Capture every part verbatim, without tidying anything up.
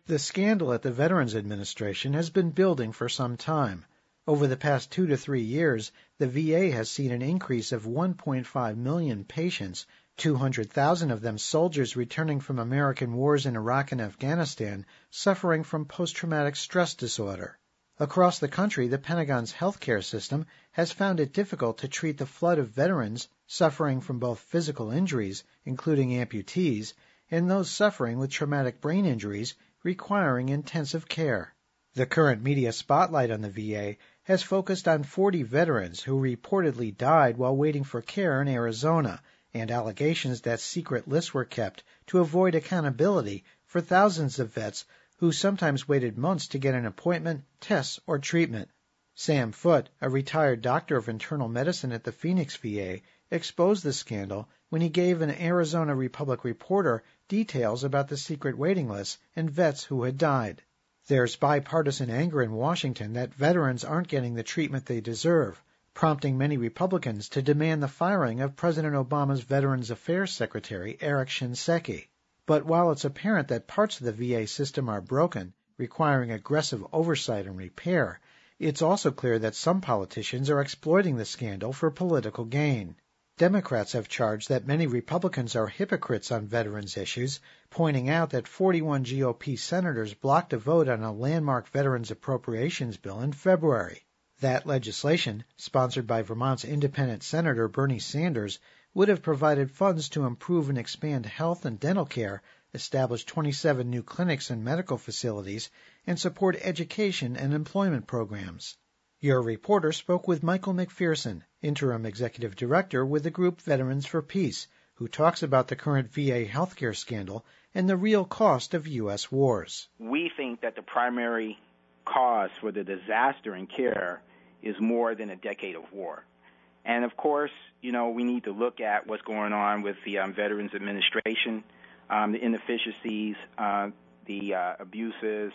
The scandal at the Veterans Administration has been building for some time. Over the past two to three years, the V A has seen an increase of one point five million patients, two hundred thousand of them soldiers returning from American wars in Iraq and Afghanistan, suffering from post-traumatic stress disorder. Across the country, the Pentagon's healthcare system has found it difficult to treat the flood of veterans suffering from both physical injuries, including amputees, and those suffering with traumatic brain injuries requiring intensive care. The current media spotlight on the V A has focused on forty veterans who reportedly died while waiting for care in Arizona, and allegations that secret lists were kept to avoid accountability for thousands of vets who sometimes waited months to get an appointment, tests, or treatment. Sam Foote, a retired doctor of internal medicine at the Phoenix V A, exposed the scandal when he gave an Arizona Republic reporter details about the secret waiting lists and vets who had died. There's bipartisan anger in Washington that veterans aren't getting the treatment they deserve, prompting many Republicans to demand the firing of President Obama's Veterans Affairs Secretary, Eric Shinseki. But while it's apparent that parts of the V A system are broken, requiring aggressive oversight and repair, it's also clear that some politicians are exploiting the scandal for political gain. Democrats have charged that many Republicans are hypocrites on veterans issues, pointing out that forty-one G O P senators blocked a vote on a landmark veterans appropriations bill in February. That legislation, sponsored by Vermont's independent Senator Bernie Sanders, would have provided funds to improve and expand health and dental care, establish twenty-seven new clinics and medical facilities, and support education and employment programs. Your reporter spoke with Michael McPherson, Interim Executive Director with the group Veterans for Peace, who talks about the current V A healthcare scandal and the real cost of U S wars. We think that the primary cause for the disaster in care is more than a decade of war. And, of course, you know, we need to look at what's going on with the um, Veterans Administration, um, the inefficiencies, uh, the uh, abuses,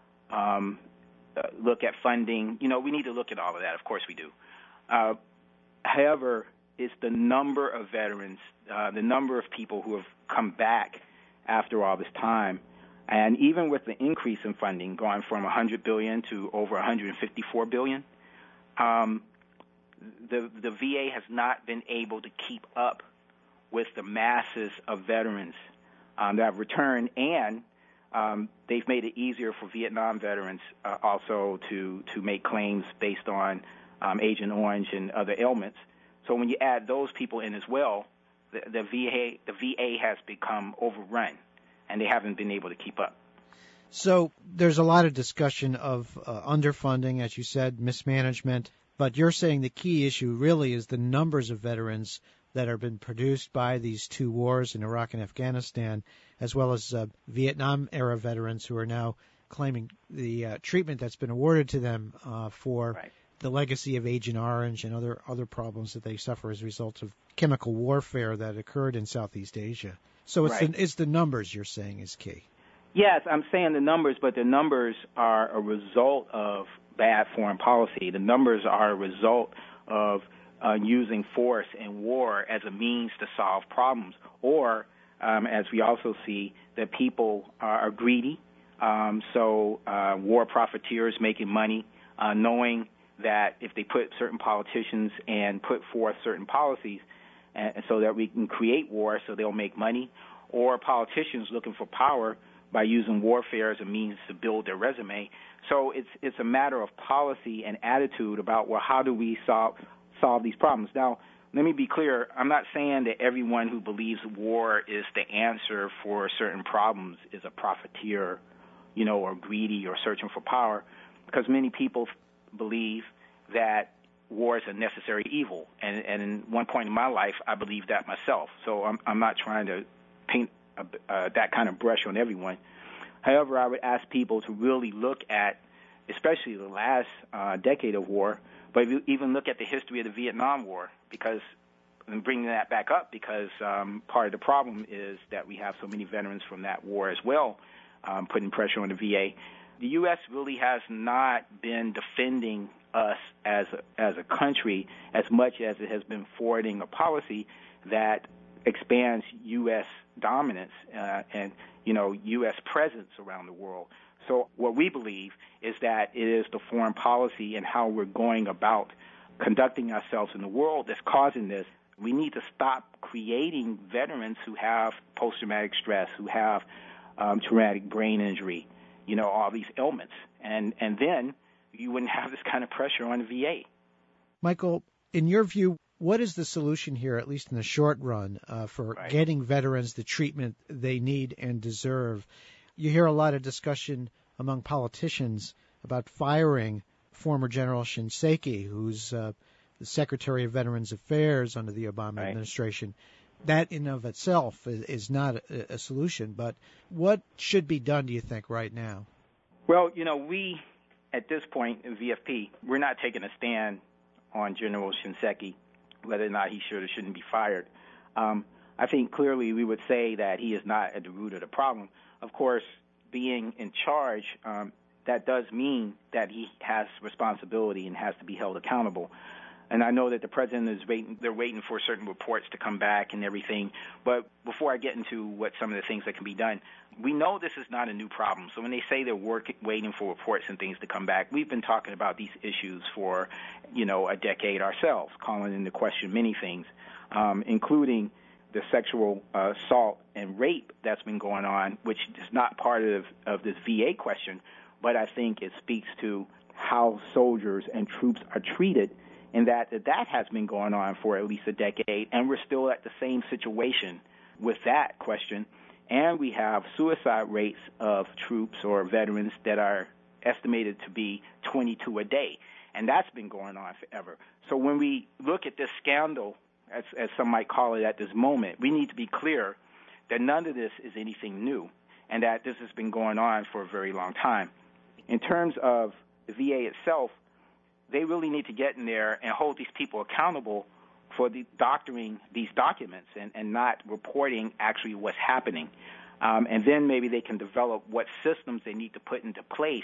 um, uh, look at funding. You know, we need to look at all of that. Of course we do. Uh, however, it's the number of veterans, uh, the number of people who have come back after all this time. And even with the increase in funding going from one hundred billion dollars to over one hundred fifty-four billion dollars, um, the, the V A has not been able to keep up with the masses of veterans um, that have returned, and um, they've made it easier for Vietnam veterans uh, also to, to make claims based on um, Agent Orange and other ailments. So when you add those people in as well, the, the V A the V A has become overrun, and they haven't been able to keep up. So there's a lot of discussion of uh, underfunding, as you said, mismanagement, but you're saying the key issue really is the numbers of veterans that have been produced by these two wars in Iraq and Afghanistan, as well as uh, Vietnam-era veterans who are now claiming the uh, treatment that's been awarded to them uh, for Right. the legacy of Agent Orange and other other problems that they suffer as a result of chemical warfare that occurred in Southeast Asia. So it's, Right. the, it's the numbers you're saying is key. Yes, I'm saying the numbers, but the numbers are a result of bad foreign policy. The numbers are a result of uh, using force and war as a means to solve problems, or um, as we also see, that people are greedy. Um, so uh, war profiteers making money, uh, knowing that if they put certain politicians and put forth certain policies, and so that we can create war, so they'll make money, or politicians looking for power by using warfare as a means to build their resume. So it's it's a matter of policy and attitude about, well, how do we solve solve these problems? Now, let me be clear. I'm not saying that everyone who believes war is the answer for certain problems is a profiteer, you know, or greedy or searching for power, because many people believe that war is a necessary evil. And, and in one point in my life, I believed that myself. So I'm, I'm not trying to paint a, uh, that kind of brush on everyone. However, I would ask people to really look at, especially the last uh, decade of war, but if you even look at the history of the Vietnam War, because I'm bringing that back up because um, part of the problem is that we have so many veterans from that war as well, um, putting pressure on the V A. The U S really has not been defending us as a, as a country as much as it has been forwarding a policy that expands U S dominance uh, and, you know, U S presence around the world. So what we believe is that it is the foreign policy and how we're going about conducting ourselves in the world that's causing this. We need to stop creating veterans who have post-traumatic stress, who have um, traumatic brain injury, you know, all these ailments. And, and then you wouldn't have this kind of pressure on the V A. Michael, in your view, what is the solution here, at least in the short run, uh, for Right. getting veterans the treatment they need and deserve? You hear a lot of discussion among politicians about firing former General Shinseki, who's uh, the Secretary of Veterans Affairs under the Obama Right. administration. That in of itself is, is not a, a solution, but what should be done, do you think, right now? Well, you know, we, at this point in V F P, we're not taking a stand on General Shinseki, whether or not he should or shouldn't be fired. Um, I think clearly we would say that he is not at the root of the problem. Of course, being in charge, um, that does mean that he has responsibility and has to be held accountable. And I know that the president is waiting, they're waiting for certain reports to come back and everything. But before I get into what some of the things that can be done, we know this is not a new problem. So when they say they're working, waiting for reports and things to come back, we've been talking about these issues for, you know, a decade ourselves, calling into question many things, um, including the sexual uh, assault and rape that's been going on, which is not part of, of this V A question, but I think it speaks to how soldiers and troops are treated, and that that has been going on for at least a decade, and we're still at the same situation with that question. And we have suicide rates of troops or veterans that are estimated to be twenty-two a day, and that's been going on forever. So when we look at this scandal, as, as some might call it at this moment, we need to be clear that none of this is anything new, and that this has been going on for a very long time. In terms of the V A itself, they really need to get in there and hold these people accountable for the doctoring these documents and, and not reporting actually what's happening. Um, and then maybe they can develop what systems they need to put into place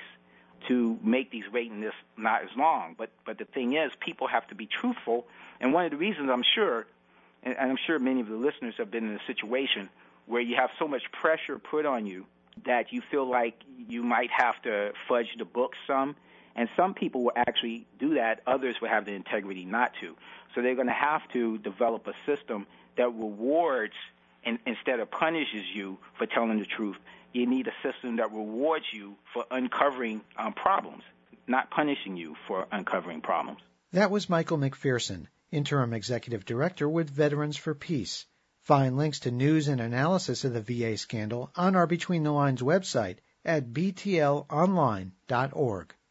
to make these waiting lists not as long. But but the thing is, people have to be truthful. And one of the reasons I'm sure, and I'm sure many of the listeners have been in a situation where you have so much pressure put on you that you feel like you might have to fudge the book some. And some people will actually do that. Others will have the integrity not to. So they're going to have to develop a system that rewards and instead of punishes you for telling the truth. You need a system that rewards you for uncovering um, problems, not punishing you for uncovering problems. That was Michael McPherson, Interim Executive Director with Veterans for Peace. Find links to news and analysis of the V A scandal on our Between the Lines website at b t l online dot org.